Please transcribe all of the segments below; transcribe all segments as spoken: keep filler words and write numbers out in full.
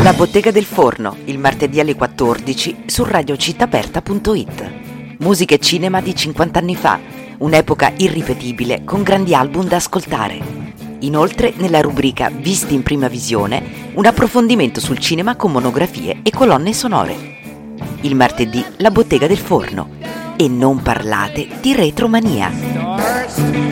La Bottega del Forno, il martedì alle quattordici su radio città aperta punto it. Musica e cinema di cinquanta anni fa, un'epoca irripetibile con grandi album da ascoltare. Inoltre, nella rubrica Visti in prima visione, un approfondimento sul cinema con monografie e colonne sonore. Il martedì La Bottega del Forno. E non parlate di retromania.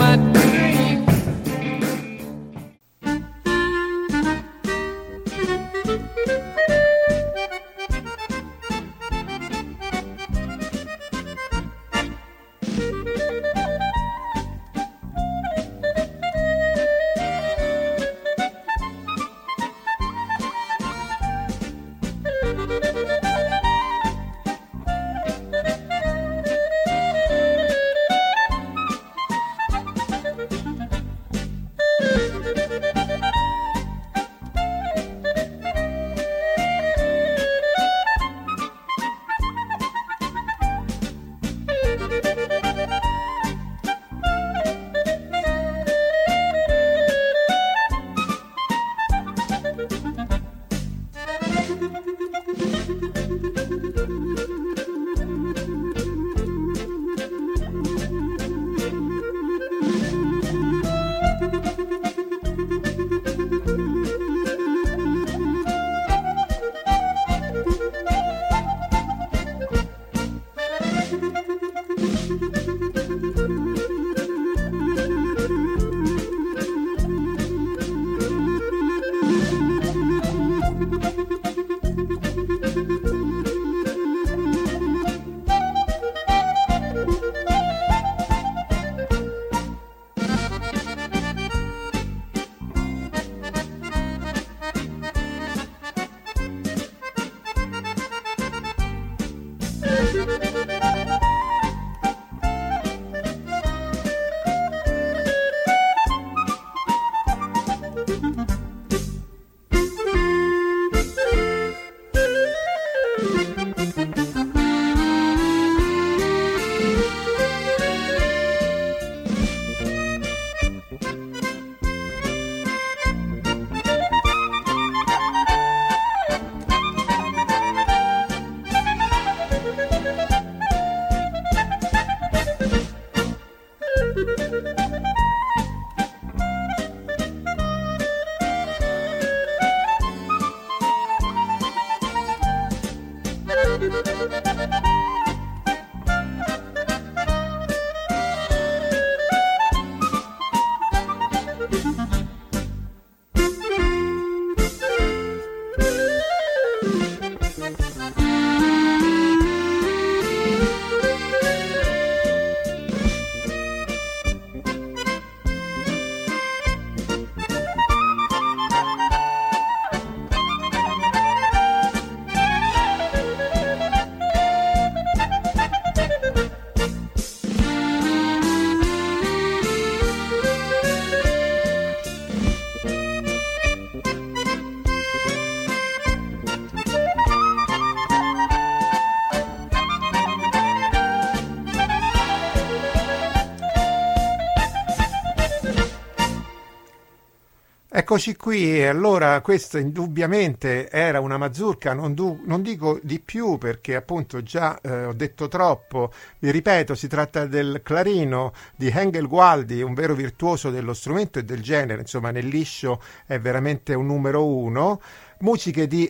Eccoci qui, allora questo indubbiamente era una mazurka, non, du- non dico di più perché appunto già eh, ho detto troppo, vi ripeto, si tratta del clarino di Hengel Gualdi, un vero virtuoso dello strumento e del genere, insomma nel liscio è veramente un numero uno. Musiche di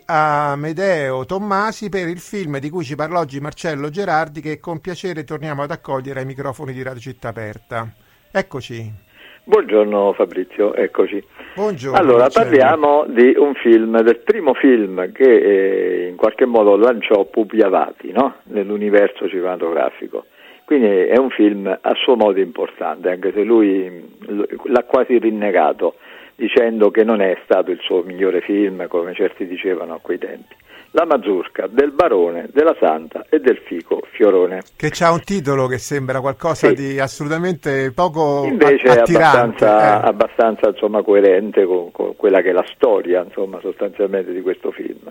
Amedeo Tommasi per il film di cui ci parla oggi Marcello Gerardi, che con piacere torniamo ad accogliere ai microfoni di Radio Città Aperta. Eccoci. Buongiorno Fabrizio, eccoci. Buongiorno. Allora, Marcello. parliamo di un film, del primo film che eh, in qualche modo lanciò Pupi Avati, no? Nell'universo cinematografico. Quindi è un film a suo modo importante, anche se lui l'ha quasi rinnegato, dicendo che non è stato il suo migliore film, come certi dicevano a quei tempi. La mazurka del Barone, della Santa e del Fico Fiorone. Che c'ha un titolo che sembra qualcosa sì. di assolutamente poco invece attirante. Invece è abbastanza, eh. abbastanza insomma, coerente con, con quella che è la storia, insomma, sostanzialmente di questo film.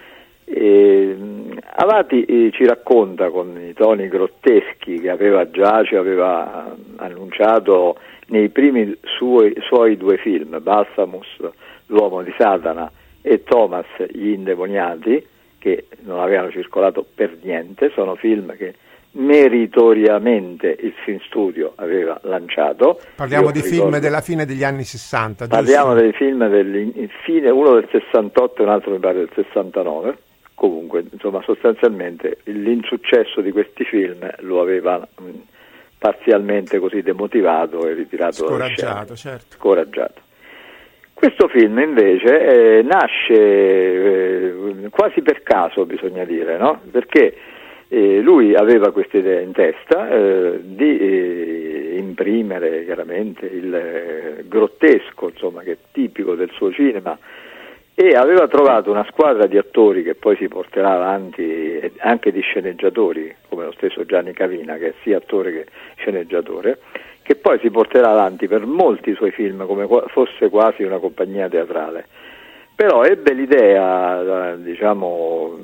E, Avati eh, ci racconta con i toni grotteschi che aveva già ci aveva annunciato nei primi suoi, suoi due film, Balsamus, l'uomo di Satana, e Thomas gli indemoniati, che non avevano circolato per niente, sono film che meritoriamente il Film Studio aveva lanciato. Parliamo Io di ricordo, film della fine degli anni sessanta, parliamo giusto? dei film del fine, uno del sessantotto e un altro mi pare del sessantanove. Comunque, insomma, sostanzialmente l'insuccesso di questi film lo aveva mh, parzialmente così demotivato e ritirato scoraggiato, certo. Scoraggiato. Questo film invece eh, nasce eh, quasi per caso, bisogna dire, no? Perché eh, lui aveva questa idea in testa eh, di eh, imprimere chiaramente il eh, grottesco, insomma, che è tipico del suo cinema, e aveva trovato una squadra di attori che poi si porterà avanti, anche di sceneggiatori, come lo stesso Gianni Cavina, che è sia attore che sceneggiatore, che poi si porterà avanti per molti suoi film come fosse quasi una compagnia teatrale. Però ebbe l'idea, diciamo,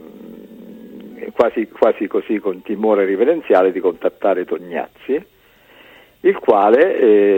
quasi, quasi così con timore riverenziale, di contattare Tognazzi, il quale,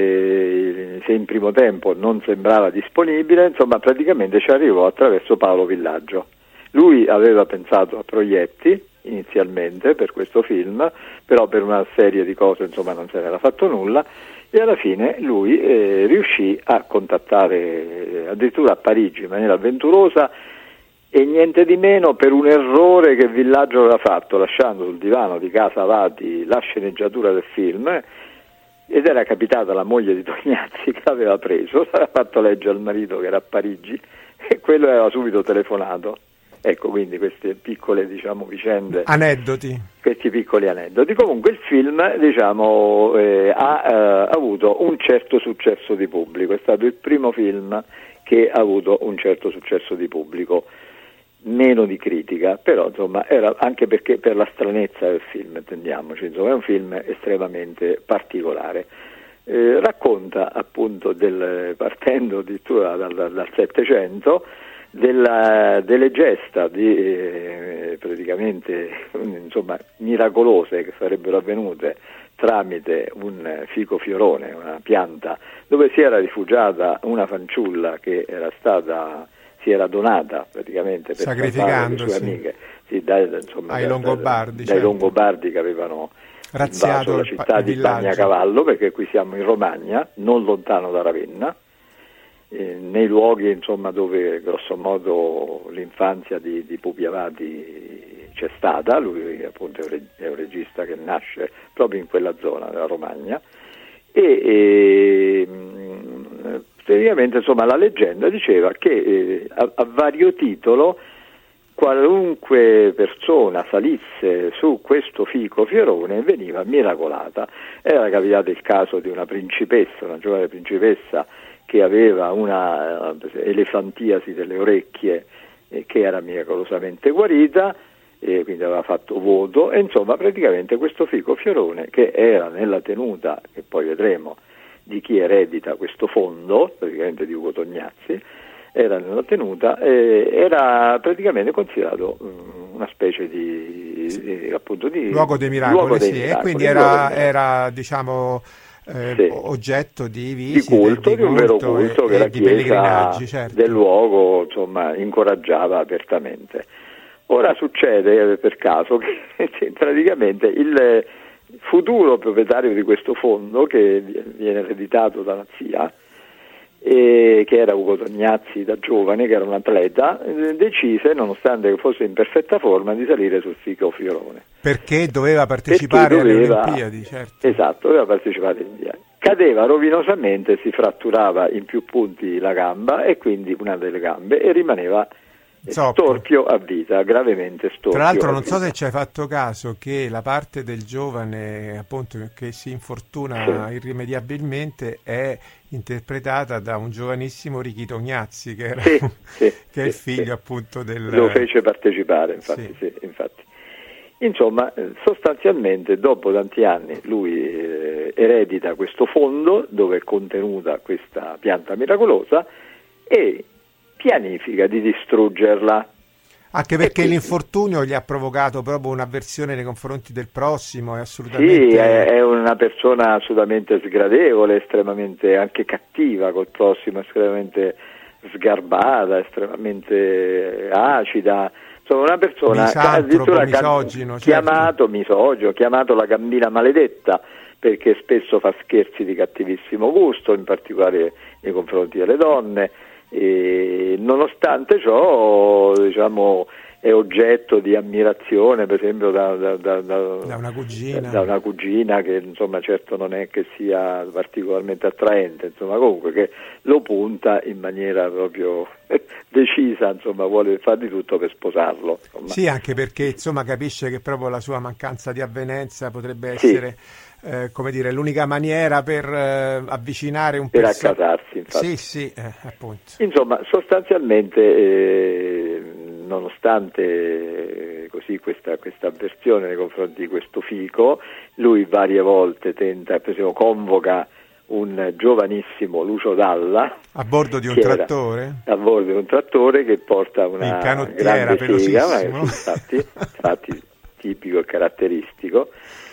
eh, se in primo tempo non sembrava disponibile, insomma praticamente ci arrivò attraverso Paolo Villaggio. Lui aveva pensato a proietti inizialmente per questo film, però per una serie di cose insomma non se n'era fatto nulla, e alla fine lui eh, riuscì a contattare eh, addirittura a Parigi in maniera avventurosa, e niente di meno per un errore che Villaggio aveva fatto, lasciando sul divano di casa Avati la sceneggiatura del film, ed era capitata la moglie di Tognazzi che l'aveva preso, l'aveva fatto leggere al marito che era a Parigi, e quello aveva subito telefonato. Ecco, quindi queste piccole, diciamo, vicende, aneddoti, questi piccoli aneddoti. Comunque il film, diciamo, eh, ha eh, avuto un certo successo di pubblico, è stato il primo film che ha avuto un certo successo di pubblico, meno di critica, però insomma era anche perché per la stranezza del film, intendiamoci, insomma è un film estremamente particolare. Eh, racconta appunto del, partendo addirittura dal, dal Settecento, della, delle gesta di, eh, praticamente insomma miracolose che sarebbero avvenute tramite un fico fiorone, una pianta dove si era rifugiata una fanciulla che era stata si era donata praticamente per salvare le sue amiche, sì, dai, insomma, ai da, Longobardi, dai certo. Longobardi che avevano razziato invaso la città di Bagnacavallo, perché qui siamo in Romagna, non lontano da Ravenna, eh, nei luoghi insomma dove grosso modo l'infanzia di, di Pupi Avati c'è stata. Lui appunto è un, reg- è un regista che nasce proprio in quella zona della Romagna, e, e mh, praticamente insomma la leggenda diceva che eh, a, a vario titolo qualunque persona salisse su questo fico fiorone veniva miracolata. Era capitato il caso di una principessa, una giovane principessa che aveva una uh, elefantiasi delle orecchie, eh, che era miracolosamente guarita, e quindi aveva fatto voto, e insomma praticamente questo fico fiorone, che era nella tenuta, che poi vedremo di chi eredita questo fondo, praticamente di Ugo Tognazzi, era nella tenuta, eh, era praticamente considerato um, una specie di, di appunto di luogo dei miracoli, luogo dei sì, miracoli, e quindi era, era diciamo eh, sì, oggetto di visite, di culto, di, di, un vero culto culto e, che e la di Chiesa pellegrinaggi, certo, del luogo insomma incoraggiava apertamente. Ora succede per caso che praticamente il futuro proprietario di questo fondo, che viene ereditato dalla zia, e che era Ugo Tognazzi da giovane, che era un atleta, decise, nonostante che fosse in perfetta forma, di salire sul fico fiorone. Perché doveva partecipare Perché doveva, alle Olimpiadi, certo. Esatto, doveva partecipare alle Olimpiadi. Cadeva rovinosamente, si fratturava in più punti la gamba, e quindi una delle gambe, e rimaneva Zoppio. storpio a vita, gravemente storpio. Tra l'altro non so vita. se ci hai fatto caso che la parte del giovane appunto che si infortuna sì. irrimediabilmente è interpretata da un giovanissimo Ricky Tognazzi, che, era, sì, sì, che è il sì, figlio sì. appunto del... Lo fece partecipare, infatti, sì. Sì, infatti. Insomma, sostanzialmente dopo tanti anni lui eh, eredita questo fondo dove è contenuta questa pianta miracolosa e pianifica di distruggerla. Anche perché quindi, l'infortunio gli ha provocato proprio un'avversione nei confronti del prossimo, è assolutamente... Sì, è, è una persona assolutamente sgradevole, estremamente anche cattiva col prossimo, estremamente sgarbata, estremamente acida, insomma una persona addirittura misogino, chiamato certo. misogino, chiamato la gambina maledetta, perché spesso fa scherzi di cattivissimo gusto, in particolare nei confronti delle donne, e nonostante ciò, diciamo, è oggetto di ammirazione, per esempio da, da, da, da, da, una cugina. da una cugina che insomma certo non è che sia particolarmente attraente, insomma comunque che lo punta in maniera proprio decisa, insomma vuole fare di tutto per sposarlo. Insomma. Sì, anche perché insomma capisce che proprio la sua mancanza di avvenenza potrebbe essere sì. eh, come dire, l'unica maniera per eh, avvicinare un po' per perso- accasarsi, infatti. Sì, sì, eh, appunto. Insomma, sostanzialmente eh, nonostante eh, così questa, questa avversione nei confronti di questo fico, lui varie volte tenta, per esempio convoca un giovanissimo Lucio Dalla a bordo di un trattore a bordo di un trattore che porta una grande sega, ma, infatti, infatti tipico e caratteristico,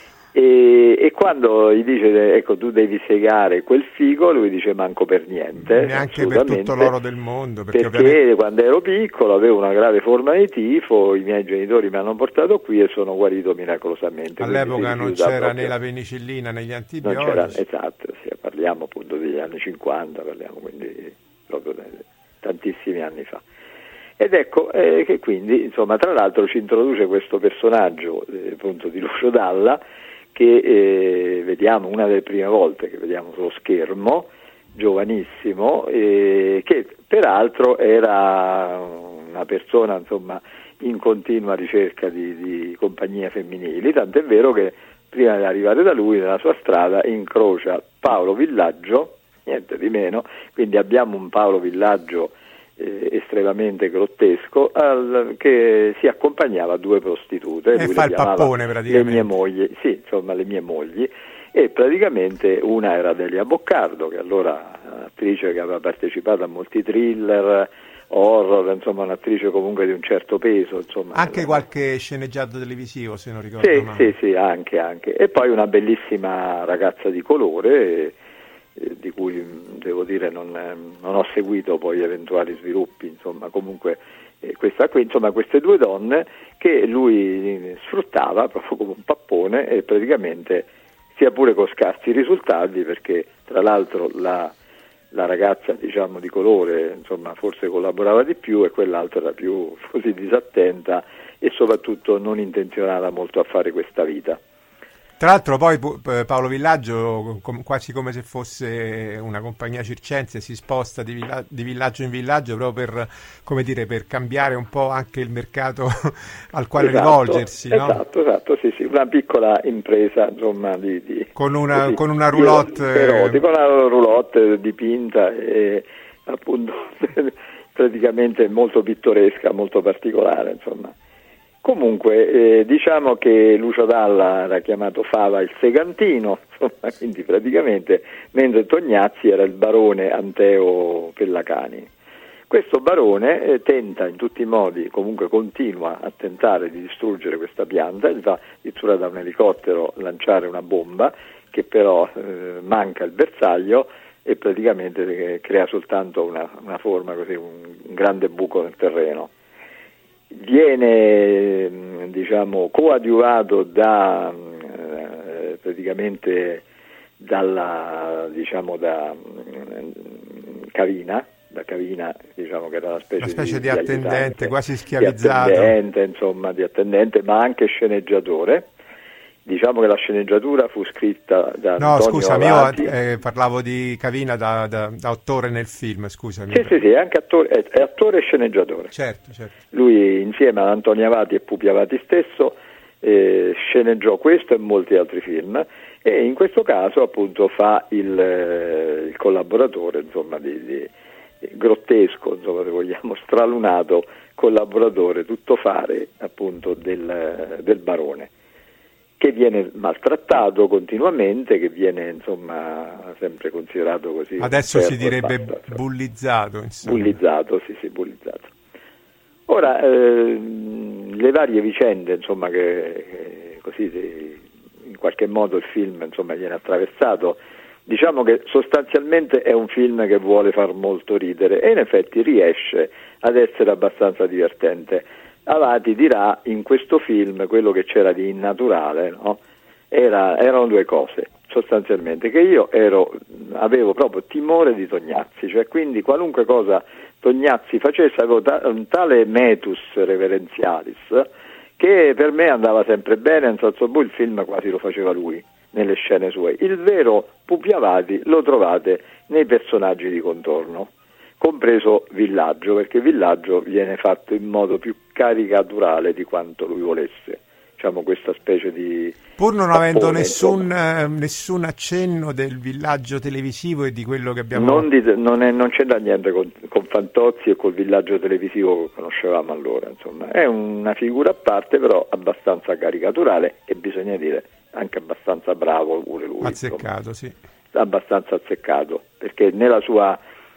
e, e quando gli dice ecco tu devi segare quel figo, lui dice manco per niente, neanche per tutto l'oro del mondo, perché, perché ovviamente... quando ero piccolo avevo una grave forma di tifo, i miei genitori mi hanno portato qui e sono guarito miracolosamente. All'epoca non c'era proprio... né la penicillina né gli antibiotici, non c'era, esatto, sì, parliamo appunto degli anni cinquanta, parliamo quindi proprio di tantissimi anni fa. Ed ecco eh, che quindi insomma tra l'altro ci introduce questo personaggio eh, appunto di Lucio Dalla, che eh, vediamo una delle prime volte che vediamo sullo schermo, giovanissimo, eh, che peraltro era una persona insomma in continua ricerca di, di compagnie femminili, tant'è vero che prima di arrivare da lui nella sua strada incrocia Paolo Villaggio, niente di meno, quindi abbiamo un Paolo Villaggio eh, estremamente grottesco al, che si accompagnava a due prostitute e fa il pappone praticamente, le mie mogli, sì, insomma le mie mogli, e praticamente una era Delia Boccardo, che allora attrice che aveva partecipato a molti thriller, horror, insomma un'attrice comunque di un certo peso, insomma. Anche era... qualche sceneggiato televisivo, se non ricordo sì, male. Sì, sì, anche, anche. E poi una bellissima ragazza di colore, eh, di cui devo dire non, eh, non ho seguito poi eventuali sviluppi, insomma, comunque eh, questa qui, insomma, queste due donne che lui sfruttava proprio come un pappone e praticamente sia pure con scarsi risultati, perché tra l'altro la, la ragazza diciamo di colore insomma forse collaborava di più e quell'altra era più così disattenta e soprattutto non intenzionata molto a fare questa vita. Tra l'altro poi Paolo Villaggio, quasi come se fosse una compagnia circense, si sposta di, villa, di villaggio in villaggio proprio per, come dire, per cambiare un po' anche il mercato al quale esatto, rivolgersi, no? Esatto, esatto, sì, sì, una piccola impresa, insomma, di, di con una così, con una roulotte erotica, con una roulotte dipinta e appunto praticamente molto pittoresca, molto particolare, insomma. Comunque eh, diciamo che Lucio Dalla era chiamato Fava il Segantino, insomma, quindi praticamente, mentre Tognazzi era il barone Anteo Pellacani. Questo barone eh, tenta in tutti i modi, comunque continua a tentare di distruggere questa pianta, gli fa addirittura da un elicottero lanciare una bomba che però eh, manca il bersaglio e praticamente eh, crea soltanto una, una forma così, un, un grande buco nel terreno. Viene diciamo coadiuvato da eh, praticamente dalla diciamo da eh, Cavina, da Cavina diciamo che era una specie, una specie di, di attendente, quasi schiavizzato, di attendente, insomma di attendente, ma anche sceneggiatore. Diciamo che la sceneggiatura fu scritta da no, Antonio scusami, Avati. io eh, parlavo di Cavina da, da, da attore nel film, scusami. Sì, sì, sì, è anche attore, è, è attore e sceneggiatore. Certo, certo. Lui insieme ad Antonio Avati e Pupi Avati stesso eh, sceneggiò questo e molti altri film e in questo caso appunto fa il, eh, il collaboratore, insomma, di, di grottesco, insomma, se vogliamo, stralunato collaboratore tuttofare appunto del, del barone, che viene maltrattato continuamente, che viene insomma sempre considerato così. Adesso si direbbe basta, bullizzato, insomma. Bullizzato, sì, sì, bullizzato. Ora, eh, le varie vicende, insomma, che, che così in qualche modo il film insomma viene attraversato, diciamo che sostanzialmente è un film che vuole far molto ridere e in effetti riesce ad essere abbastanza divertente. Avati dirà, in questo film quello che c'era di innaturale, no? Era, erano due cose sostanzialmente, che io ero, avevo proprio timore di Tognazzi, cioè quindi qualunque cosa Tognazzi facesse avevo ta- un tale metus reverenzialis che per me andava sempre bene, in senso il film quasi lo faceva lui nelle scene sue. Il vero Pupi Avati lo trovate nei personaggi di contorno, compreso Villaggio, perché Villaggio viene fatto in modo più caricaturale di quanto lui volesse, diciamo questa specie di pur non tappone, avendo nessun, eh, nessun accenno del Villaggio televisivo e di quello che abbiamo non, di, non, è, non c'entra niente con, con Fantozzi e col Villaggio televisivo che conoscevamo allora, insomma è una figura a parte, però abbastanza caricaturale e bisogna dire anche abbastanza bravo pure lui, azzeccato, insomma. Sì, abbastanza azzeccato, perché nella sua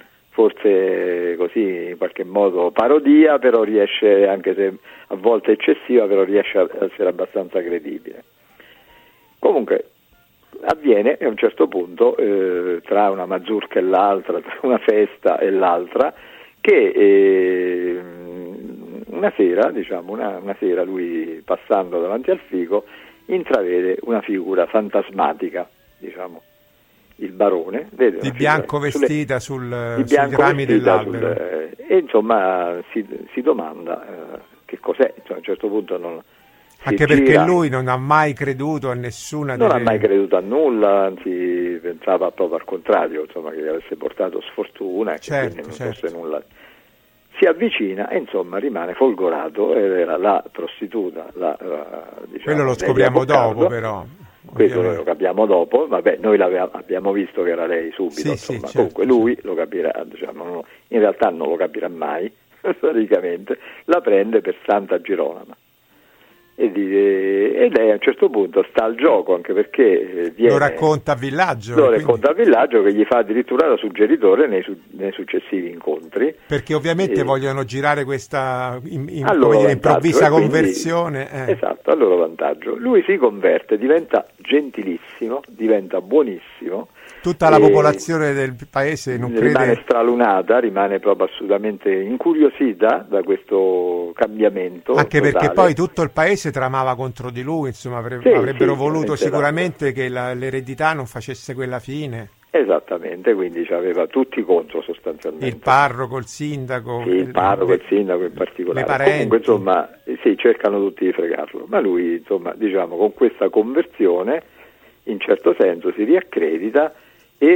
forse così in qualche modo parodia, però riesce, anche se a volte eccessiva, però riesce a essere abbastanza credibile. Comunque avviene a un certo punto eh, tra una mazurka e l'altra, tra una festa e l'altra, che eh, una sera, diciamo, una, una sera lui passando davanti al fico intravede una figura fantasmatica, diciamo, il barone, vede di bianco figura, vestita sulle, sul, di bianco sui rami vestita dell'albero sul, eh, e insomma si, si domanda eh, che cos'è, cioè, a un certo punto non anche perché gira, lui non ha mai creduto a nessuna non delle... ha mai creduto a nulla, anzi pensava proprio al contrario, insomma, che gli avesse portato sfortuna e certo, che quindi non certo. fosse nulla. Si avvicina e insomma rimane folgorato ed era la prostituta, la, la, diciamo, quello lo scopriamo dopo però. Questo noi lo capiamo dopo, vabbè, noi abbiamo visto che era lei subito, sì, insomma, sì, certo, comunque lui lo capirà, diciamo, in realtà non lo capirà mai, praticamente, la prende per Santa Girolama. E, dice, e lei a un certo punto sta al gioco, anche perché viene, lo racconta a Villaggio, lo quindi... racconta a Villaggio, che gli fa addirittura da suggeritore nei, su, nei successivi incontri, perché ovviamente e... vogliono girare questa in, in, come dire, vantaggio, improvvisa quindi, conversione eh. esatto, a loro vantaggio. Lui si converte, diventa gentilissimo, diventa buonissimo, tutta la popolazione del paese non crede, rimane stralunata, rimane proprio assolutamente incuriosita da questo cambiamento, anche totale. Perché poi tutto il paese tramava contro di lui, insomma avre- sì, avrebbero sì, voluto sicuramente esatto. che la, l'eredità non facesse quella fine. Esattamente, quindi aveva tutti contro sostanzialmente. Il parroco, il sindaco, sì, il parroco, il sindaco in particolare. Le parenti. Comunque insomma, sì, cercano tutti di fregarlo, ma lui insomma, diciamo, con questa conversione in certo senso si riaccredita e,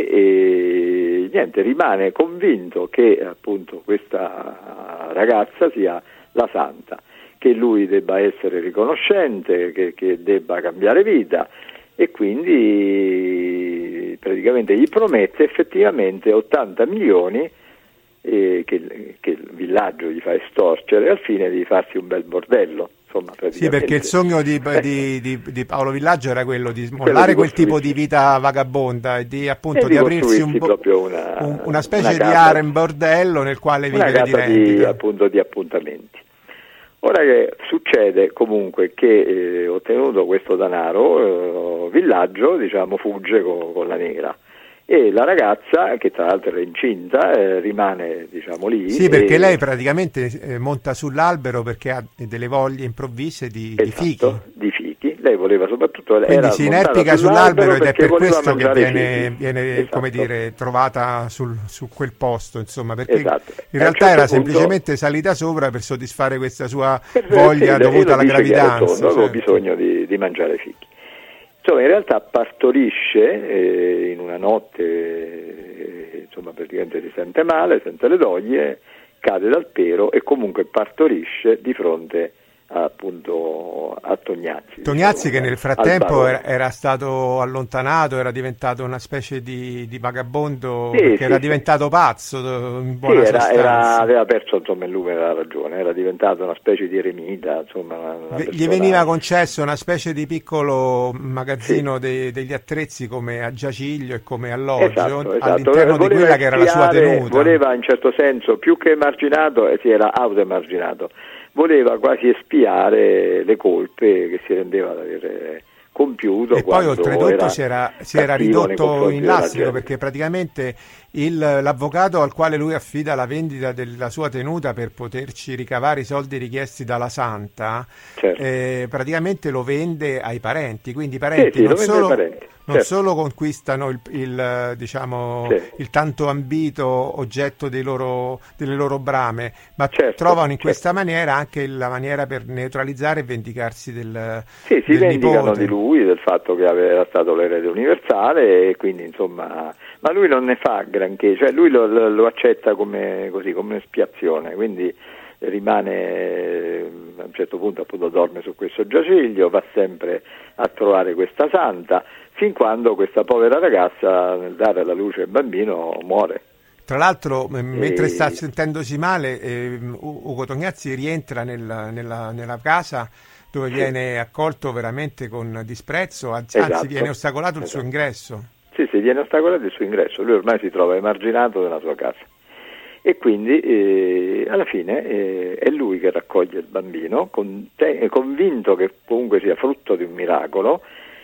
e niente, rimane convinto che appunto questa ragazza sia la santa, che lui debba essere riconoscente, che, che debba cambiare vita, e quindi praticamente gli promette effettivamente ottanta milioni eh, che, che il villaggio gli fa estorcere al fine di farsi un bel bordello. Insomma, sì, perché il sogno di, di, di, di Paolo Villaggio era quello di smollare quel tipo di vita vagabonda e di appunto e di, di aprirsi un bo- una, un, una specie una di harem bordello nel quale vivere di rendite. Di, appunto, di appuntamenti. Ora che succede comunque che eh, ottenuto questo denaro, eh, Villaggio diciamo fugge con, con la nera. E la ragazza, che tra l'altro era incinta, eh, rimane diciamo lì. Sì, perché e... lei praticamente eh, monta sull'albero perché ha delle voglie improvvise di, esatto, di fichi. di fichi. Lei voleva soprattutto... Quindi era si inerpica sull'albero ed è per questo che viene, viene esatto. come dire, trovata sul, su quel posto, insomma, perché esatto. in realtà certo era punto... semplicemente salita sopra per soddisfare questa sua per voglia sì, dovuta alla gravidanza. Avevo certo. bisogno di, di mangiare fichi. Insomma, in realtà partorisce eh, in una notte, eh, insomma, praticamente si sente male, sente le doglie, cade dal pero e comunque partorisce di fronte a, appunto a Tognazzi. Tognazzi diciamo, che nel frattempo era, era stato allontanato, era diventato una specie di, di vagabondo, sì, perché sì, era sì. diventato pazzo in buona sì, era, sostanza. Era, aveva perso insomma il lume della ragione, era diventato una specie di eremita, insomma, una, una Gli persona... veniva concesso una specie di piccolo magazzino sì. de, degli attrezzi come a giaciglio e come alloggio esatto, esatto. all'interno voleva di quella che era la sua espiare, tenuta. Voleva in certo senso, più che emarginato, eh, si era autoemarginato, voleva quasi espiare le colpe che si rendeva di aver compiuto. E poi oltretutto si era, si era ridotto in lastrico, perché praticamente il, l'avvocato al quale lui affida la vendita della sua tenuta per poterci ricavare i soldi richiesti dalla Santa, certo. eh, praticamente lo vende ai parenti, quindi i parenti sì, sì, non, solo, parenti. non certo. solo conquistano il, il, diciamo, sì. il tanto ambito oggetto dei loro, delle loro brame, ma certo, trovano in certo. questa maniera anche la maniera per neutralizzare e vendicarsi del Sì, si del vendicano nipote. di lui, del fatto che era stato l'erede universale, e quindi insomma, ma lui non ne fa granché, cioè lui lo, lo accetta come così, come espiazione, quindi rimane, a un certo punto appunto dorme su questo giaciglio, va sempre a trovare questa santa, fin quando questa povera ragazza, nel dare alla luce il bambino, muore. Tra l'altro, e... mentre sta sentendosi male, eh, Ugo Tognazzi rientra nella, nella, nella casa dove sì. viene accolto veramente con disprezzo, anzi, esatto. anzi viene ostacolato il esatto. suo ingresso. Sì, sì, viene ostacolato il suo ingresso, lui ormai si trova emarginato nella sua casa. E quindi eh, alla fine eh, è lui che raccoglie il bambino, con te, convinto che comunque sia frutto di un miracolo,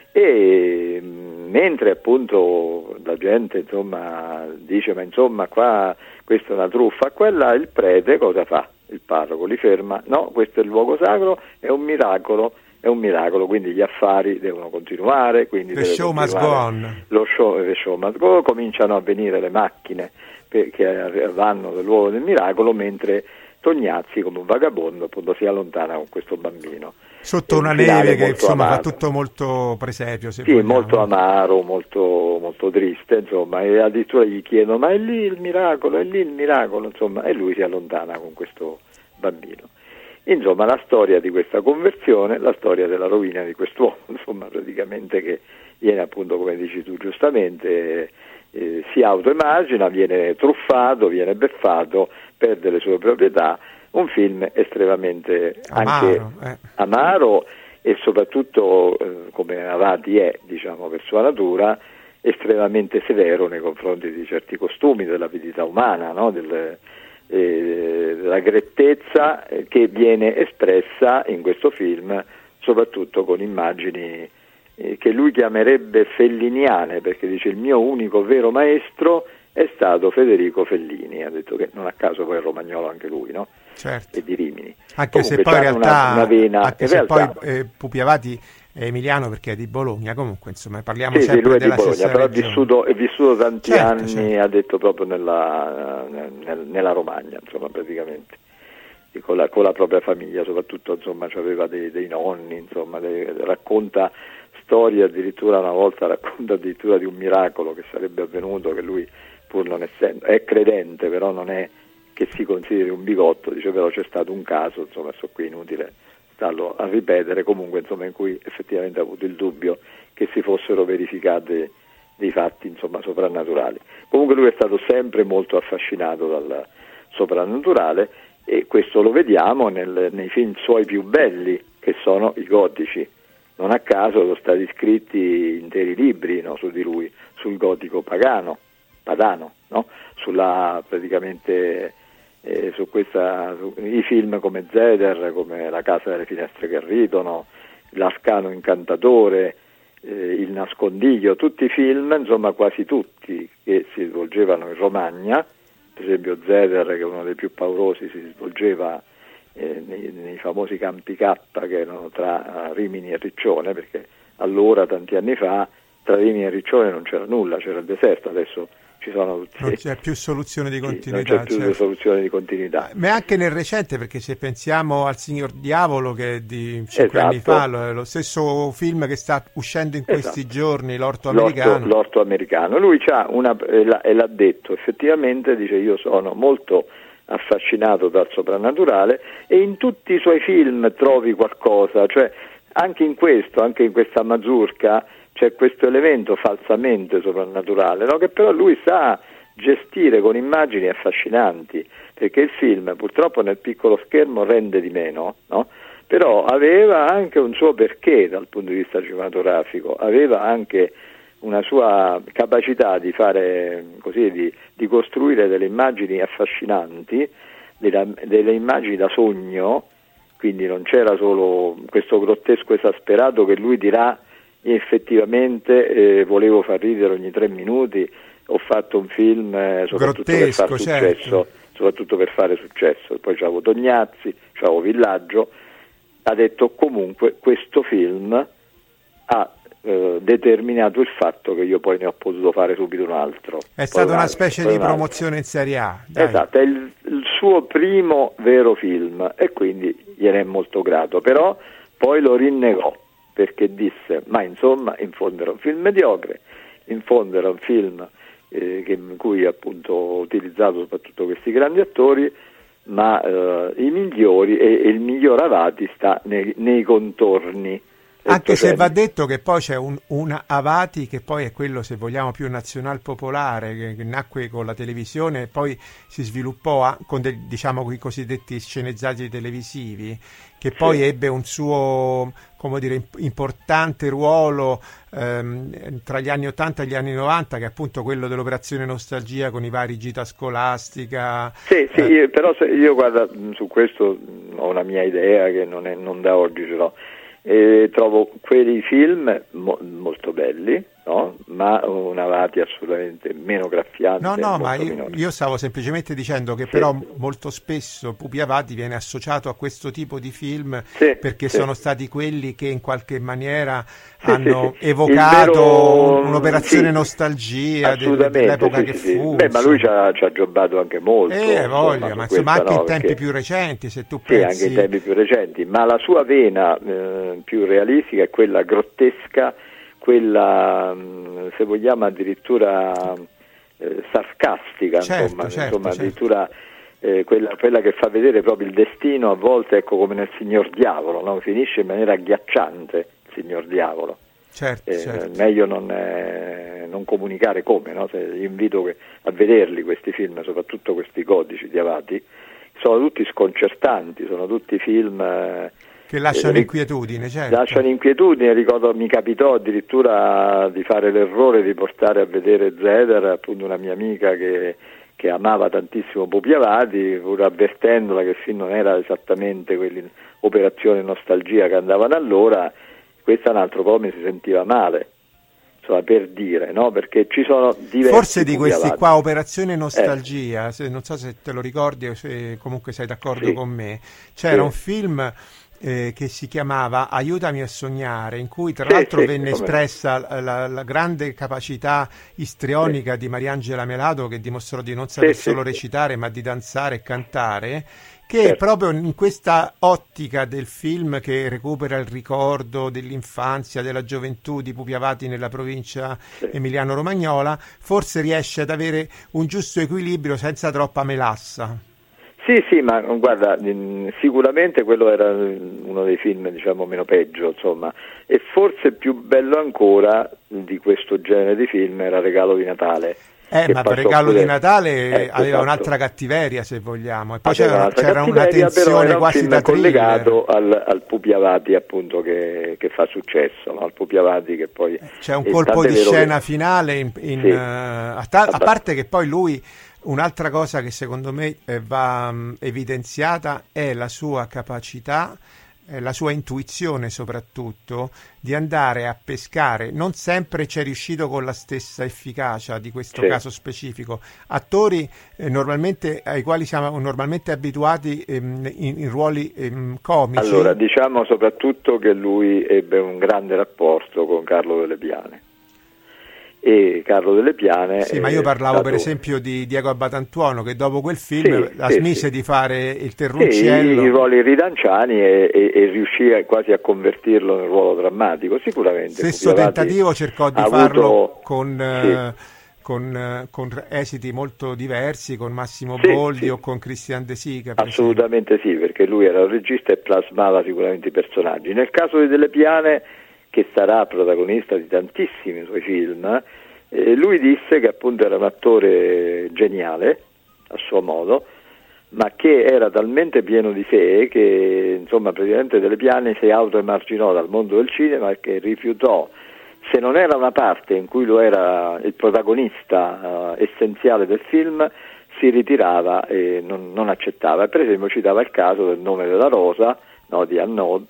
e mh, mentre appunto la gente insomma dice ma insomma qua questa è una truffa, quella il prete cosa fa? Il parroco li ferma, no, questo è il luogo sacro, è un miracolo, è un miracolo, quindi gli affari devono continuare, quindi the show must go on. Lo show, the show must go, cominciano a venire le macchine che vanno dal luogo del miracolo, mentre Tognazzi come un vagabondo appunto si allontana con questo bambino. Sotto una neve che insomma amato. Fa tutto molto presepio. Se sì, vogliamo. molto amaro, molto, molto triste, insomma, e addirittura gli chiedono ma è lì il miracolo, è lì il miracolo, insomma, e lui si allontana con questo bambino. Insomma, la storia di questa conversione, la storia della rovina di quest'uomo, insomma, praticamente che viene appunto, come dici tu giustamente, eh, si autoemargina, viene truffato, viene beffato, perde le sue proprietà. Un film estremamente amaro, anche eh. amaro e soprattutto, eh, come Avati è, diciamo, per sua natura, estremamente severo nei confronti di certi costumi della vita umana, no? Del, eh, della grettezza eh, che viene espressa in questo film, soprattutto con immagini eh, che lui chiamerebbe felliniane, perché dice il mio unico vero maestro è stato Federico Fellini, ha detto che non a caso poi è romagnolo anche lui, no? Certo. E di Rimini. Anche comunque se poi in realtà, una, una vena, anche in se realtà, poi eh, Pupi Avati è emiliano perché è di Bologna, comunque insomma parliamo sì, sempre sì, lui è della di Bologna, stessa però è regione. vissuto, è vissuto tanti certo, anni, certo. ha detto proprio nella, nel, nella Romagna, insomma, praticamente. E con, la, con la propria famiglia, soprattutto, insomma, aveva dei, dei nonni, insomma, dei, racconta storie, addirittura una volta racconta addirittura di un miracolo che sarebbe avvenuto, che lui, pur non essendo, è credente, però non è che si consideri un bigotto, dice però c'è stato un caso, insomma, so qui inutile starlo a ripetere, comunque insomma in cui effettivamente ha avuto il dubbio che si fossero verificati dei fatti insomma soprannaturali. Comunque lui è stato sempre molto affascinato dal soprannaturale e questo lo vediamo nel, nei film suoi più belli, che sono i gotici. Non a caso sono stati scritti interi libri, no, su di lui, sul gotico pagano, padano, no? Sulla praticamente eh, su questa su, i film come Zeder, come La casa delle finestre che ridono, L'Ascano incantatore, eh, Il nascondiglio, tutti i film, insomma quasi tutti che si svolgevano in Romagna, per esempio Zeder, che è uno dei più paurosi, si svolgeva eh, nei, nei famosi campi K che erano tra uh, Rimini e Riccione, perché allora, tanti anni fa, tra Rimini e Riccione non c'era nulla, c'era il deserto, adesso ci sono tutti. Non c'è più soluzione di continuità. Sì, non c'è più certo. soluzione di continuità. Ma anche nel recente, perché se pensiamo al Signor Diavolo, che è di cinque esatto. anni fa, lo, lo stesso film che sta uscendo in questi esatto. giorni, L'orto americano. L'orto, l'orto americano. Lui c'ha una, e l'ha detto, effettivamente, dice io sono molto affascinato dal soprannaturale e in tutti i suoi film trovi qualcosa, cioè anche in questo, anche in questa mazurka c'è questo elemento falsamente soprannaturale, no? Che però lui sa gestire con immagini affascinanti, perché il film purtroppo nel piccolo schermo rende di meno, no? Però aveva anche un suo perché dal punto di vista cinematografico, aveva anche una sua capacità di fare così, di, di costruire delle immagini affascinanti, delle, delle immagini da sogno, quindi non c'era solo questo grottesco esasperato che lui dirà effettivamente eh, volevo far ridere ogni tre minuti, ho fatto un film eh, soprattutto grottesco, per fare successo, certo. soprattutto per fare successo. Poi c'avevo Tognazzi, c'avevo Villaggio, ha detto comunque questo film ha eh, determinato il fatto che io poi ne ho potuto fare subito un altro. È stata una altro, specie di promozione in Serie A. Dai. Esatto, è il, il suo primo vero film e quindi gliene è molto grato, però poi lo rinnegò perché disse, ma insomma in fondo era un film mediocre, in fondo era un film eh, che, in cui appunto ho utilizzato soprattutto questi grandi attori, ma eh, i migliori e, e il miglior Avati sta nei, nei contorni. Anche se va detto che poi c'è un, un Avati che poi è quello, se vogliamo, più nazional popolare, che, che nacque con la televisione e poi si sviluppò a, con de, diciamo i cosiddetti sceneggiati televisivi, che poi sì. ebbe un suo, come dire, importante ruolo ehm, tra gli anni ottanta e gli anni novanta, che è appunto quello dell'Operazione Nostalgia con i vari Gita Scolastica. Sì, sì, eh. io, però se, io guarda, su questo ho una mia idea che non, è, non da oggi ce l'ho. E trovo quei film mo- molto belli, no? Ma un Avati assolutamente meno graffiante. No, no, ma io, io stavo semplicemente dicendo che sì. però molto spesso Pupi Avati viene associato a questo tipo di film sì, perché sì. sono stati quelli che in qualche maniera sì, hanno sì, sì. evocato vero... un'operazione sì. nostalgia dell'epoca sì, che sì, fu. Beh, ma lui ci ha, ci ha giobbato anche molto. Eh, voglia, ma insomma anche no, in tempi perché... più recenti, se tu sì, pensi. Sì, anche in tempi più recenti, ma la sua vena eh, più realistica è quella grottesca, quella se vogliamo addirittura eh, sarcastica, certo, insomma, certo, insomma certo. addirittura eh, quella, quella che fa vedere proprio il destino a volte, ecco, come nel Signor Diavolo, no? Finisce in maniera agghiacciante il Signor Diavolo. Certo, eh, certo. Meglio non, eh, non comunicare come, no? Se, invito che, a vederli questi film, soprattutto questi codici di Avati, sono tutti sconcertanti, sono tutti film eh, che lasciano eh, inquietudine, certo. Lasciano inquietudine, ricordo, mi capitò addirittura di fare l'errore di portare a vedere Zeder, appunto una mia amica che, che amava tantissimo Pupi Avati, pur avvertendola che il film non era esattamente quell'operazione nostalgia che andavano allora, questa un altro po' mi si sentiva male. Insomma, per dire, no? Perché ci sono diversi forse di questi Avati. qua, Operazione Nostalgia, eh. se, non so se te lo ricordi o se comunque sei d'accordo sì. con me, c'era sì. un film eh, che si chiamava Aiutami a sognare, in cui tra sì, l'altro sì, venne espressa la, la, la grande capacità istrionica sì. di Mariangela Melado, che dimostrò di non saper sì, solo sì. recitare ma di danzare e cantare, che certo. proprio in questa ottica del film che recupera il ricordo dell'infanzia, della gioventù di Pupi Avati nella provincia sì. emiliano-romagnola, forse riesce ad avere un giusto equilibrio senza troppa melassa. Sì, sì, ma guarda, sicuramente quello era uno dei film, diciamo, meno peggio, insomma, e forse più bello ancora di questo genere di film era Regalo di Natale. Eh, ma per Regalo pure... di Natale ecco, aveva esatto. un'altra cattiveria, se vogliamo, e poi c'era, c'era una tensione era un quasi film da thriller. collegato al, al Pupi Avati, appunto, che, che fa successo, no? Al Pupi Avati che poi... C'è un colpo di scena che... finale, in, in, sì. uh, a, ta- a parte che poi lui... Un'altra cosa che secondo me eh, va mh, evidenziata è la sua capacità, eh, la sua intuizione soprattutto, di andare a pescare. Non sempre ci è riuscito con la stessa efficacia di questo sì. caso specifico. Attori eh, normalmente ai quali siamo normalmente abituati ehm, in, in ruoli ehm, comici. Allora, diciamo soprattutto che lui ebbe un grande rapporto con Carlo Delle Piane. E Carlo Delle Piane sì, ma io parlavo stato... per esempio di Diego Abbatantuono, che dopo quel film sì, la sì, smise sì. di fare il Terruncello, sì, i ruoli ridanciani e, e, e riuscì quasi a convertirlo nel ruolo drammatico, sicuramente. Stesso tentativo cercò di farlo avuto... con, sì. eh, con, eh, con esiti molto diversi, con Massimo sì, Boldi sì. o con Christian De Sica. Assolutamente sì, perché lui era un regista e plasmava sicuramente i personaggi. Nel caso di Delle Piane, che sarà protagonista di tantissimi suoi film, eh, lui disse che appunto era un attore geniale a suo modo, ma che era talmente pieno di sé che insomma praticamente Delle Piane si autoemarginò dal mondo del cinema e che rifiutò, se non era una parte in cui lui era il protagonista uh, essenziale del film, si ritirava e non, non accettava. Per esempio citava il caso del Nome della Rosa, no, di Arnaud,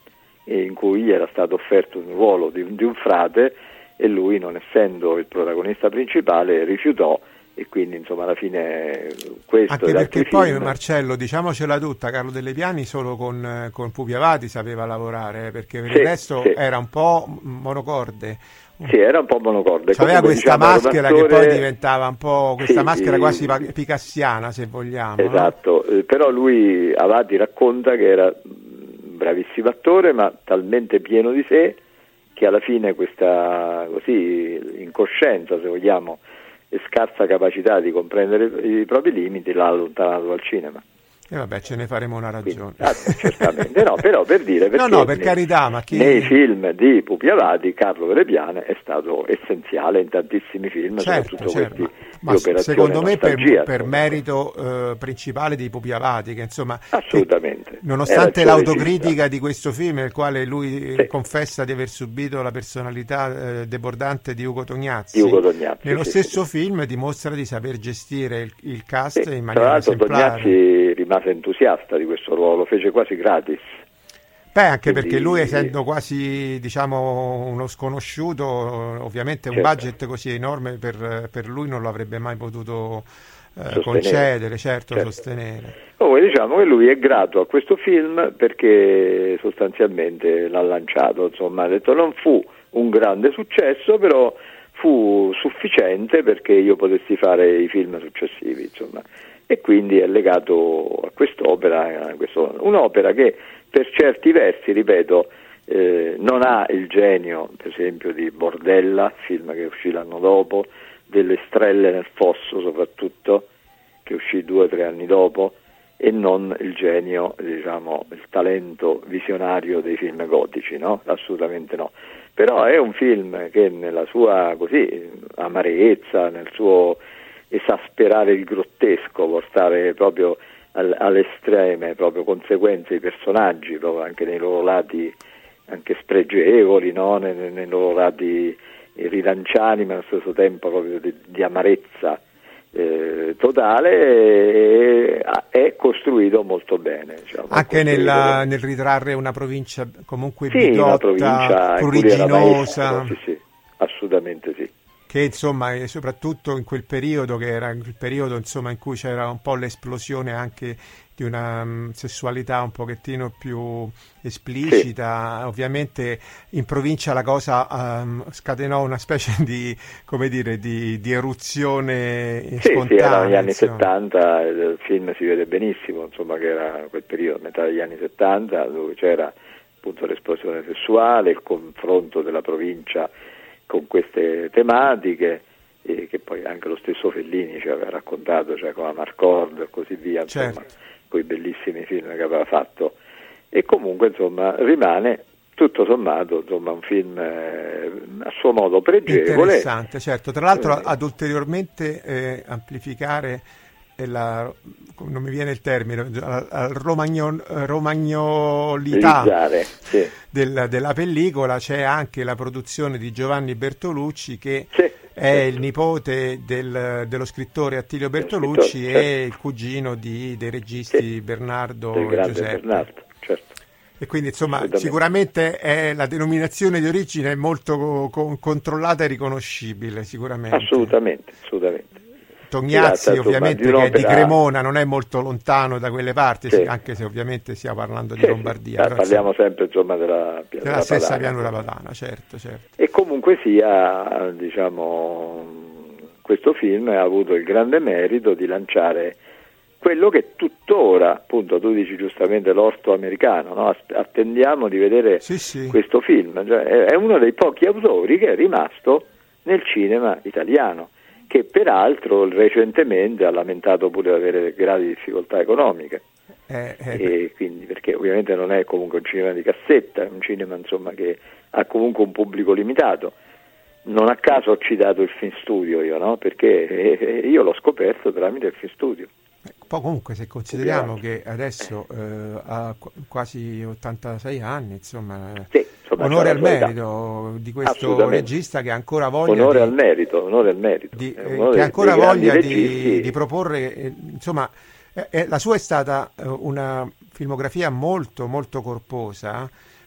in cui gli era stato offerto un ruolo di, di un frate e lui, non essendo il protagonista principale, rifiutò, e quindi insomma alla fine questo anche perché poi film... Marcello, diciamocela tutta, Carlo Delle Piani solo con, con Pupi Avati sapeva lavorare, perché per sì, il resto sì. era un po' monocorde. Sì, era un po' monocorde. Aveva questa diciamo, maschera attore... che poi diventava un po' questa sì, maschera il... quasi picassiana, se vogliamo. Esatto, no? eh, però lui, Avati, racconta che era un bravissimo attore, ma talmente pieno di sé che alla fine questa così incoscienza, se vogliamo, e scarsa capacità di comprendere i propri limiti l'ha allontanato dal cinema. E vabbè, ce ne faremo una ragione. Quindi, ah, certamente, no, però per dire, perché no, no, per nei, carità, ma chi... nei film di Pupi Avati Carlo Delle Piane è stato essenziale in tantissimi film, certo, soprattutto certo. questi ma, di operazione secondo me per, per insomma. merito eh, principale di Pupi Avati, che insomma, assolutamente, che, nonostante Era l'autocritica di questo film, nel quale lui sì. confessa di aver subito la personalità eh, debordante di Ugo Tognazzi, di Ugo Tognazzi nello sì, stesso sì. film dimostra di saper gestire il, il cast sì. in maniera tra l'altro esemplare. Tognazzi rimase entusiasta di questo ruolo, lo fece quasi gratis. Beh, anche Quindi... perché lui, essendo quasi, diciamo, uno sconosciuto, ovviamente un certo. budget così enorme per, per lui non lo avrebbe mai potuto eh, sostenere. concedere, certo, certo. sostenere. Comunque diciamo che lui è grato a questo film perché sostanzialmente l'ha lanciato, insomma, ha detto non fu un grande successo, però fu sufficiente perché io potessi fare i film successivi, insomma. E quindi è legato a quest'opera, a questo, un'opera che per certi versi, ripeto, eh, non ha il genio, per esempio, di Bordella, film che uscì l'anno dopo, delle Strelle nel fosso soprattutto, che uscì due o tre anni dopo, e non il genio, diciamo, il talento visionario dei film gotici, no? Assolutamente no. Però è un film che nella sua così amarezza, nel suo esasperare il grottesco, portare proprio al, alle estreme proprio conseguenze i personaggi, proprio anche nei loro lati anche spregevoli, no? nei, nei loro lati ridanciani, ma allo stesso tempo proprio di, di amarezza eh, totale, eh, è costruito molto bene, diciamo, anche nella, nel ritrarre una provincia comunque sì, bigotta, pruriginosa, sì, sì, assolutamente sì. Che insomma, soprattutto in quel periodo, che era il periodo insomma in cui c'era un po' l'esplosione anche di una um, sessualità un pochettino più esplicita, sì. Ovviamente in provincia la cosa um, scatenò una specie di, come dire, di, di eruzione sì, spontanea. Sì, erano gli anni insomma. settanta, il film si vede benissimo, insomma, che era quel periodo, metà degli anni settanta, dove c'era appunto l'esplosione sessuale, il confronto della provincia con queste tematiche, e che poi anche lo stesso Fellini ci aveva raccontato, cioè con Amarcord e così via, insomma, certo. Con i bellissimi film che aveva fatto, e comunque insomma rimane tutto sommato insomma un film eh, a suo modo pregevole, interessante, certo. Tra l'altro eh, ad ulteriormente eh, amplificare la, non mi viene il termine, la romagno, romagnolità sì. del, della pellicola, c'è anche la produzione di Giovanni Bertolucci, che sì, è sì. il nipote del, dello scrittore Attilio Bertolucci scrittore, certo. E il cugino di, dei registi sì, Bernardo e Giuseppe. Bernardo, certo. E quindi insomma sicuramente è, la denominazione di origine è molto co- controllata e riconoscibile, sicuramente. Assolutamente, assolutamente. Tognazzi sì, ovviamente di che è di Cremona, non è molto lontano da quelle parti, sì. Anche se ovviamente stiamo parlando di sì, Lombardia. Sì, parliamo insomma, sempre insomma della, della, della stessa Padana, pianura padana, certo, certo. E comunque sia, diciamo, questo film ha avuto il grande merito di lanciare quello che tuttora, appunto, tu dici giustamente l'orto americano, no? Attendiamo di vedere sì, sì. questo film, cioè, è uno dei pochi autori che è rimasto nel cinema italiano, che peraltro recentemente ha lamentato pure di avere gravi difficoltà economiche, eh, eh, e quindi, perché ovviamente non è comunque un cinema di cassetta, è un cinema insomma che ha comunque un pubblico limitato. Non a caso ho citato il Film Studio io, no? Perché eh, io l'ho scoperto tramite il Film Studio. Poi comunque se consideriamo che adesso eh, ha quasi ottantasei anni, insomma, sì, insomma onore al merito di questo regista che ha ancora voglia onore di, al merito, onore al merito. Di, eh, che ha ancora voglia di, di proporre, eh, insomma, eh, eh, la sua è stata eh, una filmografia molto molto corposa,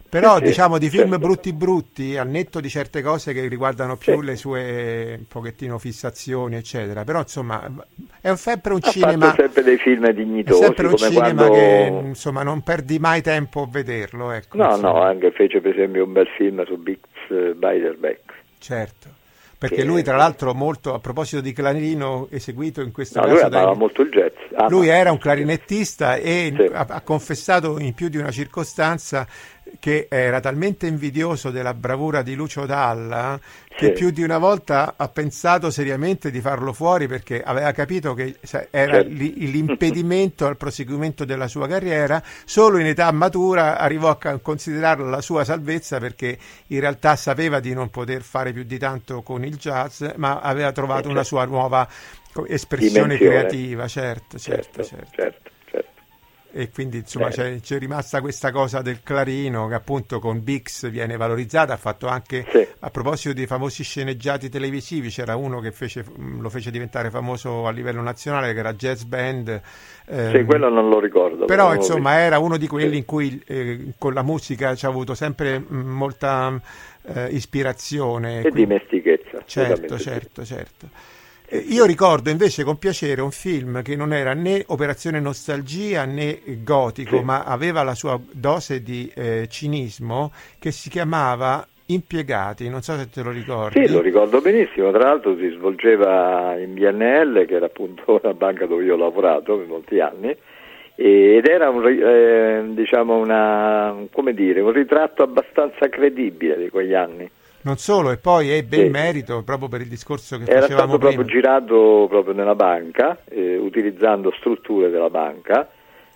Però sì, diciamo di film certo. brutti brutti, al netto di certe cose che riguardano più Sì. le sue un pochettino fissazioni, eccetera. Però insomma è sempre un Ha cinema. fatto sempre dei film È dignitosi, sempre un come cinema quando... che insomma non perdi mai tempo a vederlo. Ecco, No, insomma. no, anche fece per esempio un bel film su Bix Beiderbecke. Certo. Perché Che- lui, tra l'altro, molto a proposito di clarino eseguito in questo No, lui caso amava dai- molto il jazz. Ama lui era un molto il jazz. clarinettista e Sì. ha, ha confessato in più di una circostanza che era talmente invidioso della bravura di Lucio Dalla che Sì. più di una volta ha pensato seriamente di farlo fuori perché aveva capito che sa- era Certo. li- l'impedimento al proseguimento della sua carriera. Solo in età matura arrivò a ca- considerarla la sua salvezza perché in realtà sapeva di non poter fare più di tanto con il jazz, ma aveva trovato Eh, una certo. sua nuova co- espressione Dimensione. creativa, certo, certo, Certo, certo. certo, certo. E quindi insomma Bene. c'è, c'è rimasta questa cosa del clarino che appunto con Bix viene valorizzata. Ha fatto anche, Sì. a proposito dei famosi sceneggiati televisivi, c'era uno che fece, mh, lo fece diventare famoso a livello nazionale, che era Jazz Band. ehm, Sì, quello non lo ricordo. però non l'ho insomma visto. era uno di quelli Sì. in cui eh, con la musica ci ha avuto sempre mh, molta eh, ispirazione. E quindi- dimestichezza. Certo, assolutamente sì. certo, certo. Eh, Io ricordo invece con piacere un film che non era né Operazione Nostalgia né gotico, Sì. ma aveva la sua dose di eh, cinismo, che si chiamava Impiegati, non so se te lo ricordi. Sì, lo ricordo benissimo, tra l'altro si svolgeva in B N L, che era appunto la banca dove io ho lavorato per molti anni, ed era un, ri- eh, diciamo una, come dire, un ritratto abbastanza credibile di quegli anni. Non solo, e poi ebbe Sì. il merito proprio per il discorso che Era facevamo stato prima. proprio girato proprio nella banca, eh, utilizzando strutture della banca,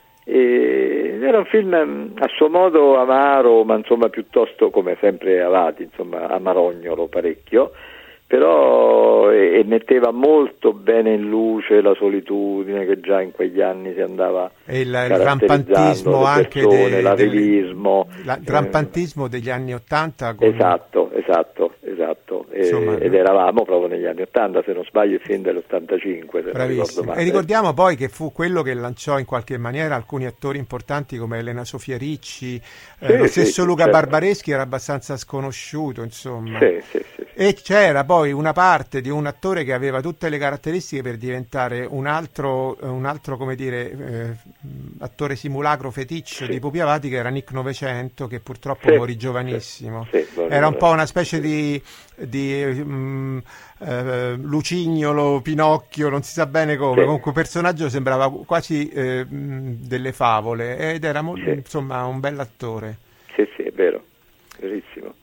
e era un film mh, a suo modo amaro, ma insomma piuttosto, come sempre Avati, insomma amarognolo parecchio, però e, e metteva molto bene in luce la solitudine che già in quegli anni si andava E il, il caratterizzando, rampantismo le anche persone, de- l'arivismo, del- la- il eh, rampantismo degli anni Ottanta. Con... Esatto, esatto, esatto. E- Insomma, ed eravamo proprio negli anni Ottanta, se non sbaglio il film dell'ottantacinque, se non ricordo Bravissimo. male. E ricordiamo poi che fu quello che lanciò in qualche maniera alcuni attori importanti come Elena Sofia Ricci, eh, Sì, lo sì, stesso sì, Luca certo. Barbareschi era abbastanza sconosciuto, insomma. Sì, sì, sì, sì. E c'era poi una parte di un attore che aveva tutte le caratteristiche per diventare un altro, eh, un altro come dire, eh, attore simulacro feticcio Sì. di Pupi Avati, che era Nick Novecento, che purtroppo Sì, morì giovanissimo. sì, sì, Era un po' una specie di, di mm, eh, Lucignolo, Pinocchio, non si sa bene come. Sì. Comunque, il personaggio sembrava quasi eh, mh, delle favole ed era mo- Sì. insomma un bell'attore. Sì, sì, è vero, verissimo.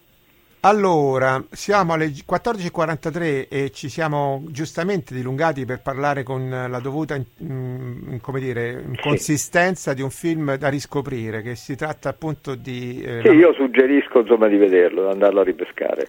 Allora, siamo alle quattordici e quarantatré e ci siamo giustamente dilungati per parlare con la dovuta mm, come dire, Sì. consistenza di un film da riscoprire, che si tratta appunto di... eh, Sì, la- io suggerisco insomma di vederlo, di andarlo a ripescare.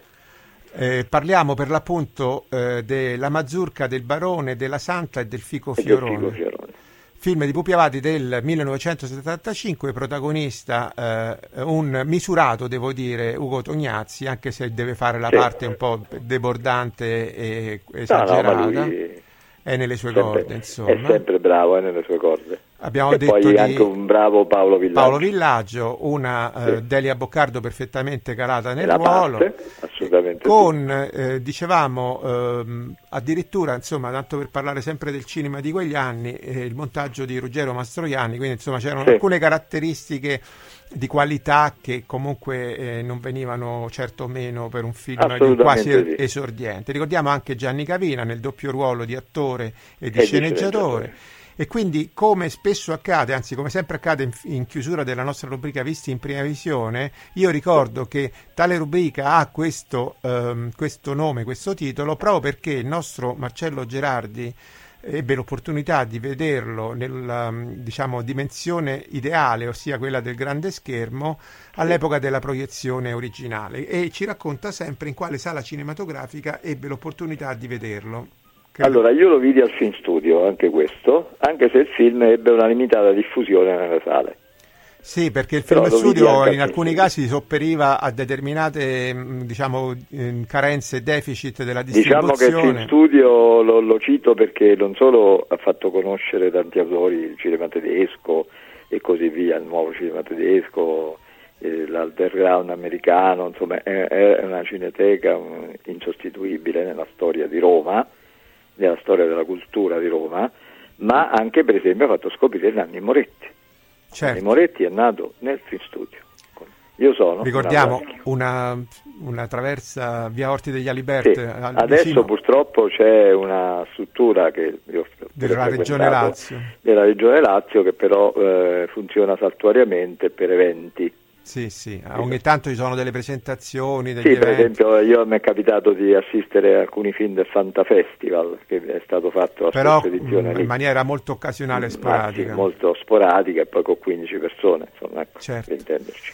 eh, parliamo per l'appunto eh, della mazurka del Barone, della Santa e del Fico E del Fico Fiorone. Fiorone. Film di Pupi Avati del millenovecentosettantacinque, protagonista eh, un misurato, devo dire, Ugo Tognazzi, anche se deve fare la Sì. parte un po' debordante e No, no, esagerata, ma lui è nelle sue sempre- corde, è insomma. sempre bravo eh, nelle sue corde. Abbiamo e detto poi di anche un bravo Paolo Villaggio. Paolo Villaggio, una eh, Sì. Delia Boccardo perfettamente calata nel Nella ruolo, parte, assolutamente con, eh, dicevamo, ehm, addirittura, insomma, tanto per parlare sempre del cinema di quegli anni, eh, il montaggio di Ruggero Mastroianni, quindi insomma c'erano Sì. alcune caratteristiche di qualità che comunque eh, non venivano certo meno per un film di un Assolutamente quasi sì. esordiente. Ricordiamo anche Gianni Cavina nel doppio ruolo di attore e di E di sceneggiatore. sceneggiatore. E quindi, come spesso accade, anzi come sempre accade in, in chiusura della nostra rubrica Visti in prima visione, io ricordo che tale rubrica ha questo, ehm, questo nome, questo titolo, proprio perché il nostro Marcello Gerardi ebbe l'opportunità di vederlo nella, diciamo, dimensione ideale, ossia quella del grande schermo, all'epoca della proiezione originale, e ci racconta sempre in quale sala cinematografica ebbe l'opportunità di vederlo. Credo- Allora, io lo vidi al Film Studio, anche questo, anche se il film ebbe una limitata diffusione nelle sale. Sì, perché il Però film lo vidi studio anche in al alcuni film casi sopperiva a determinate mh, diciamo eh, carenze e deficit della Diciamo che il distribuzione. Film Studio lo, lo cito perché non solo ha fatto conoscere tanti autori, il cinema tedesco e così via, il nuovo cinema tedesco, eh, l'underground americano, insomma è, è una cineteca un, insostituibile nella storia di Roma, nella storia della cultura di Roma, ma anche per esempio ha fatto scoprire Nanni Moretti. Certo. Nanni Moretti è nato nel Film Studio. Io sono ricordiamo una, una traversa via Orti degli Alibert, sì. Adesso vicino... purtroppo c'è una struttura che io della Regione Lazio della Regione Lazio che però eh, funziona saltuariamente per eventi. Sì, sì, ogni tanto ci sono delle presentazioni, degli sì, eventi. Per esempio io mi è capitato di assistere a alcuni film del Fanta Festival che è stato fatto la però scorsa edizione in lì. maniera molto occasionale e sporadica. Sì, molto sporadica e poi con quindici persone, insomma, ecco, certo. per intenderci.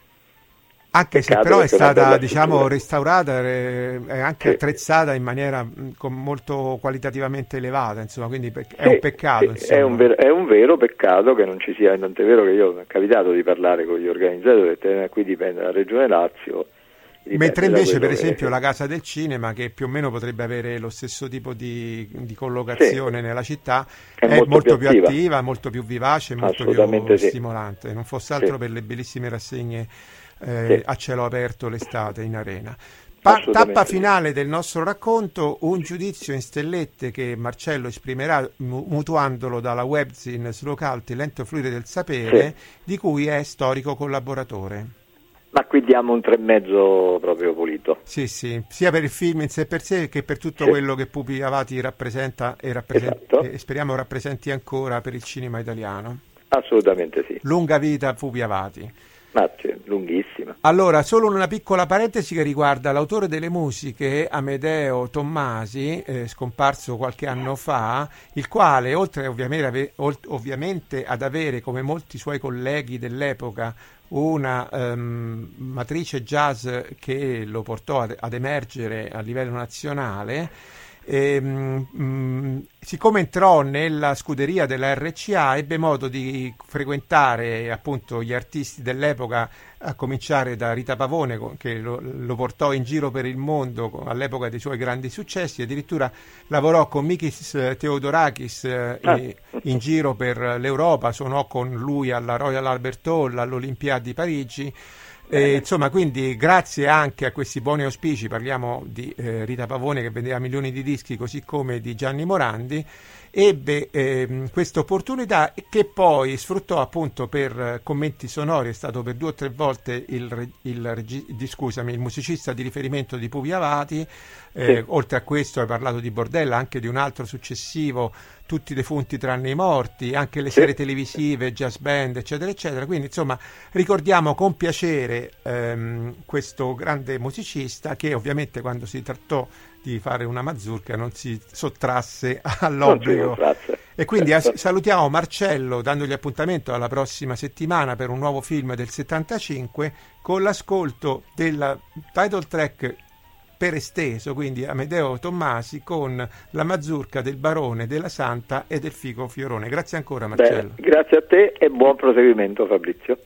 Anche se però è stata, diciamo, restaurata e anche sì. attrezzata in maniera mh, molto qualitativamente elevata, insomma, quindi pe- è sì, un peccato. Sì, è, un vero, è un vero peccato che non ci sia, tant'è vero che io mi è capitato di parlare con gli organizzatori, che qui dipende dalla Regione Lazio. Mentre invece, per esempio, che... la Casa del Cinema, che più o meno potrebbe avere lo stesso tipo di, di collocazione sì. nella città, è, è molto, molto più attiva. attiva, molto più vivace, molto più sì. stimolante, non fosse altro sì. per le bellissime rassegne Eh, sì. a cielo aperto l'estate in arena. Pa- tappa finale del nostro racconto, un giudizio in stellette che Marcello esprimerà mu- mutuandolo dalla webzine Slocalti, Lento fluire del sapere, sì. di cui è storico collaboratore. Ma qui diamo un tre e mezzo proprio pulito. Sì, sì, sia per il film in sé per sé che per tutto sì. quello che Pupi Avati rappresenta e, rappresenta, esatto. e speriamo rappresenti ancora per il cinema italiano. Assolutamente sì. Lunga vita Pupi Avati. Grazie, lunghissima. Allora, solo una piccola parentesi che riguarda l'autore delle musiche, Amedeo Tommasi, eh, scomparso qualche anno fa, il quale, oltre ovviamente, ave- olt- ovviamente ad avere, come molti suoi colleghi dell'epoca, una um, matrice jazz che lo portò ad, ad emergere a livello nazionale, E, mh, siccome entrò nella scuderia della R C A ebbe modo di frequentare appunto gli artisti dell'epoca, a cominciare da Rita Pavone che lo, lo portò in giro per il mondo all'epoca dei suoi grandi successi, addirittura lavorò con Mikis Theodorakis ah. in giro per l'Europa, suonò con lui alla Royal Albert Hall, all'Olympia di Parigi. E, insomma, quindi grazie anche a questi buoni auspici, parliamo di eh, Rita Pavone che vendeva milioni di dischi, così come di Gianni Morandi, ebbe eh, questa opportunità che poi sfruttò appunto per commenti sonori. È stato per due o tre volte il, il, il, scusami, il musicista di riferimento di Pupi Avati. Eh, sì. Oltre a questo hai parlato di Bordella, anche di un altro successivo, Tutti i defunti tranne i morti, anche le serie televisive, jazz band, eccetera eccetera. Quindi insomma ricordiamo con piacere ehm, questo grande musicista che ovviamente quando si trattò di fare una mazurka non si sottrasse all'obbligo. E quindi as- salutiamo Marcello dandogli appuntamento alla prossima settimana per un nuovo film del settantacinque con l'ascolto della title track per esteso, quindi Amedeo Tommasi con la mazurka del Barone, della Santa e del Fico Fiorone. Grazie ancora Marcello. Beh, grazie a te e buon proseguimento Fabrizio.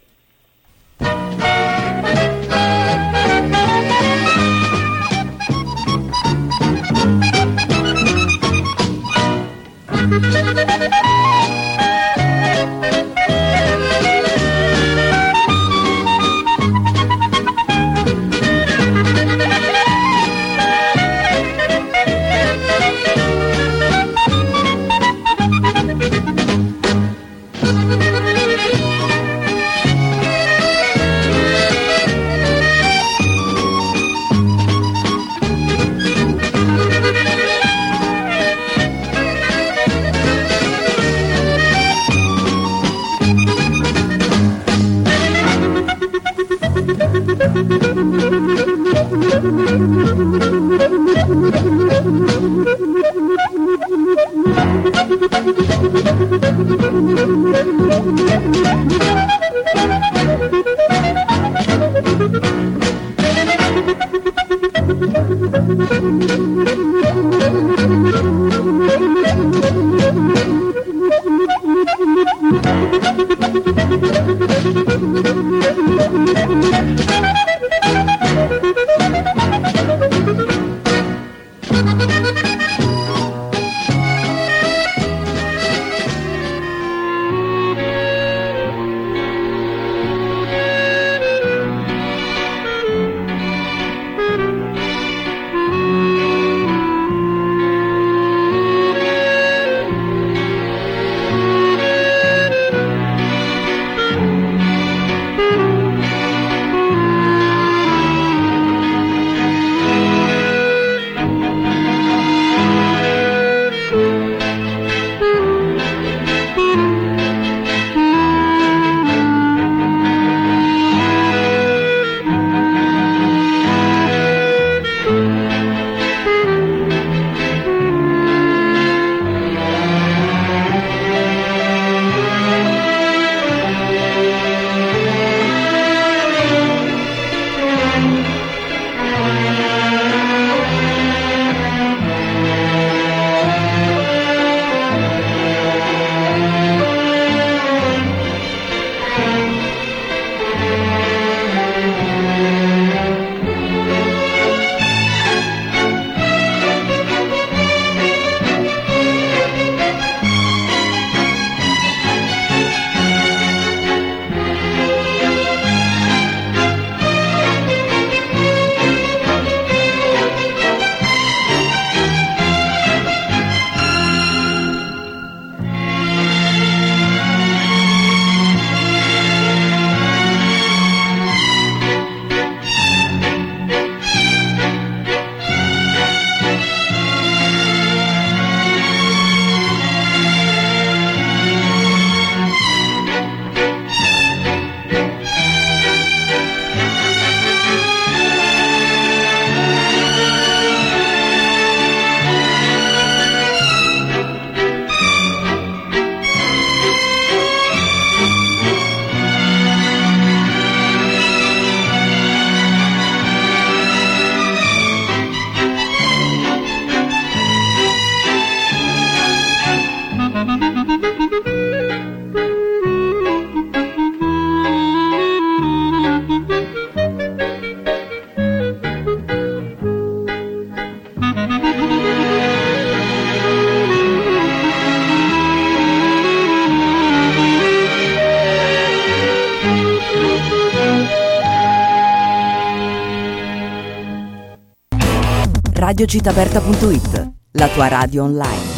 radiocitaperta punto it, la tua radio online.